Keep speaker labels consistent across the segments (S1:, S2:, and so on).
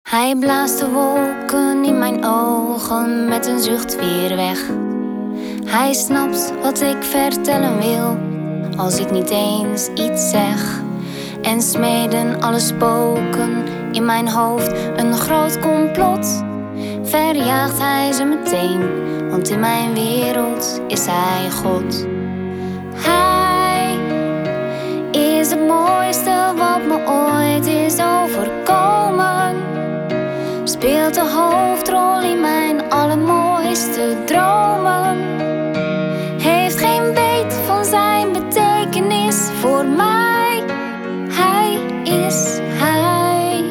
S1: Hij blaast de wolken in mijn ogen met een zucht weer weg. Hij snapt wat ik vertellen wil, als ik niet eens iets zeg. En smeden alle spoken in mijn hoofd een groot complot. Verjaagt hij ze meteen, want in mijn wereld is hij God. Hij is het mooiste wat me ooit is overkomen. Speelt de hoofdrol in mijn allermooiste dromen. Heeft geen weet van zijn betekenis voor mij. Hij is hij.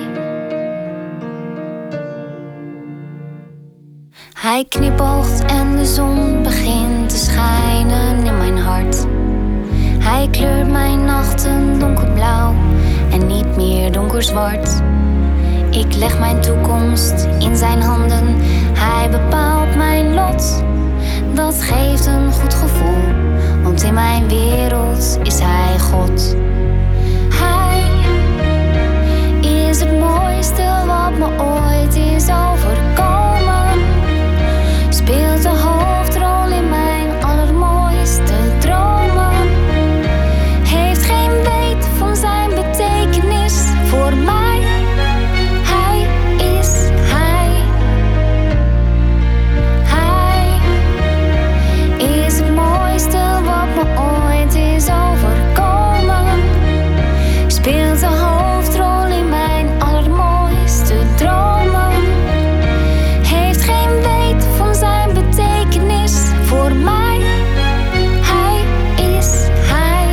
S1: Hij knipoogt en de zon begint te schijnen in mijn hart. Hij kleurt mijn nachten donkerblauw en niet meer donkerzwart. Ik leg mijn toekomst in zijn handen. Hij bepaalt mijn lot. Dat geeft een goed gevoel, want in mijn wereld is hij God. Hij is het mooiste wat me ooit is overkomen. Speelt de hoofdrol in mijn allermooiste dromen. Heeft geen weet van zijn betekenis voor mij. Hij is hij. Hij is het mooiste wat me ooit is overkomen. Speelt de hoofdrol in mijn allermooiste dromen. Heeft geen weet van zijn betekenis voor mij. Hij is hij.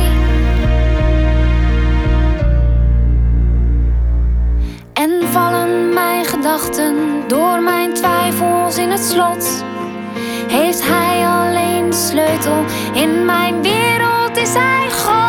S1: En vallen mijn gedachten door mijn twijfels in het slot. Heeft hij alleen de sleutel, in mijn wereld is hij God.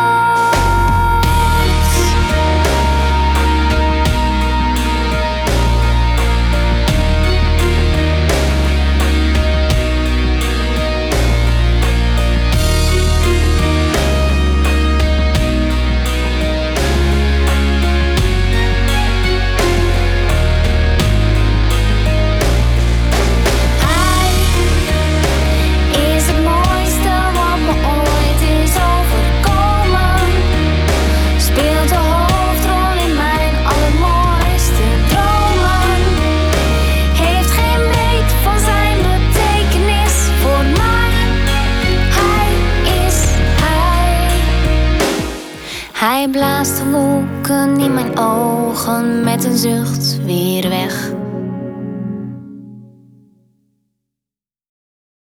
S1: Hij blaast de wolken in mijn ogen met een zucht weer weg.